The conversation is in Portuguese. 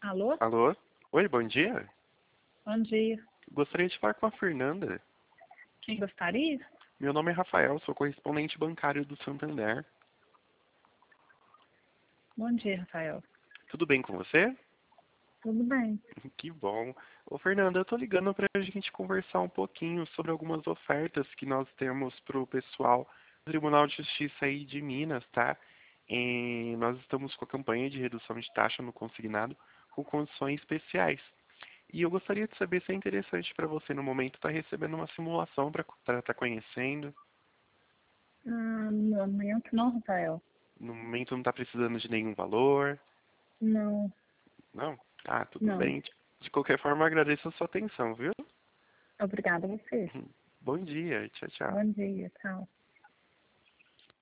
Alô? Alô? Oi, bom dia. Bom dia. Gostaria de falar com a Fernanda. Quem gostaria? Meu nome é Rafael, sou correspondente bancário do Santander. Bom dia, Rafael. Tudo bem com você? Tudo bem. Que bom. Ô, Fernanda, eu tô ligando pra gente conversar um pouquinho sobre algumas ofertas que nós temos pro pessoal do Tribunal de Justiça aí de Minas, tá? Nós estamos com a campanha de redução de taxa no consignado com condições especiais. E eu gostaria de saber se é interessante para você no momento estar recebendo uma simulação para estar conhecendo. No momento não, Rafael. No momento não está precisando de nenhum valor. Não, Não? Ah, tudo não. bem. De qualquer forma, agradeço a sua atenção, viu? Obrigada a você. Bom dia. Tchau, tchau. Bom dia, tchau.